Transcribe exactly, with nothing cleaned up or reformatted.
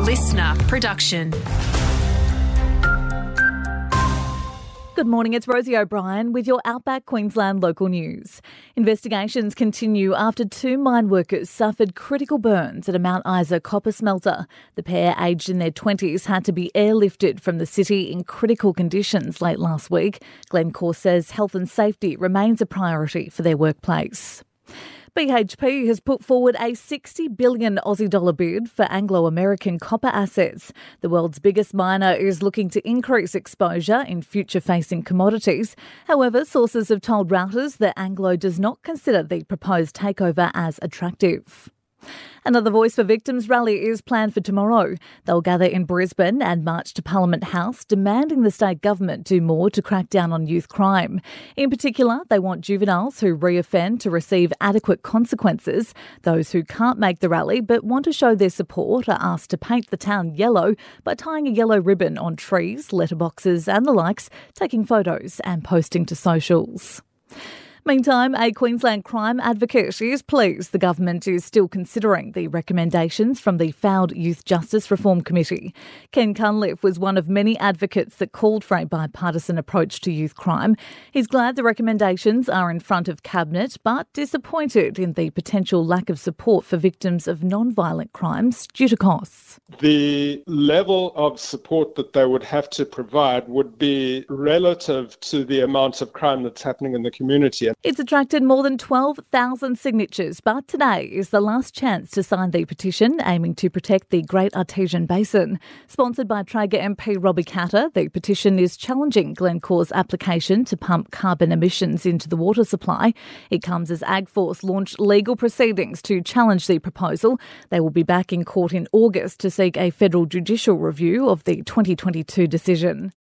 listener production. Good morning, it's Rosie O'Brien with your Outback Queensland local news. Investigations continue after two mine workers suffered critical burns at a Mount Isa copper smelter. The pair, aged in their twenties, had to be airlifted from the city in critical conditions late last week. Glencore says health and safety remains a priority for their workplace. B H P has put forward a sixty billion Aussie dollar bid for Anglo American copper assets. The world's biggest miner is looking to increase exposure in future-facing commodities. However, sources have told Reuters that Anglo does not consider the proposed takeover as attractive. Another Voice for Victims rally is planned for tomorrow. They'll gather in Brisbane and march to Parliament House, demanding the state government do more to crack down on youth crime. In particular, they want juveniles who reoffend to receive adequate consequences. Those who can't make the rally but want to show their support are asked to paint the town yellow by tying a yellow ribbon on trees, letterboxes and the likes, taking photos and posting to socials. Meantime, a Queensland crime advocate is pleased the government is still considering the recommendations from the failed Youth Justice Reform Committee. Ken Cunliffe was one of many advocates that called for a bipartisan approach to youth crime. He's glad the recommendations are in front of Cabinet, but disappointed in the potential lack of support for victims of non-violent crimes due to costs. The level of support that they would have to provide would be relative to the amount of crime that's happening in the community. It's attracted more than twelve thousand signatures, but today is the last chance to sign the petition aiming to protect the Great Artesian Basin. Sponsored by Traeger M P Robbie Katter, the petition is challenging Glencore's application to pump carbon emissions into the water supply. It comes as AgForce launched legal proceedings to challenge the proposal. They will be back in court in August to seek a federal judicial review of the twenty twenty-two decision.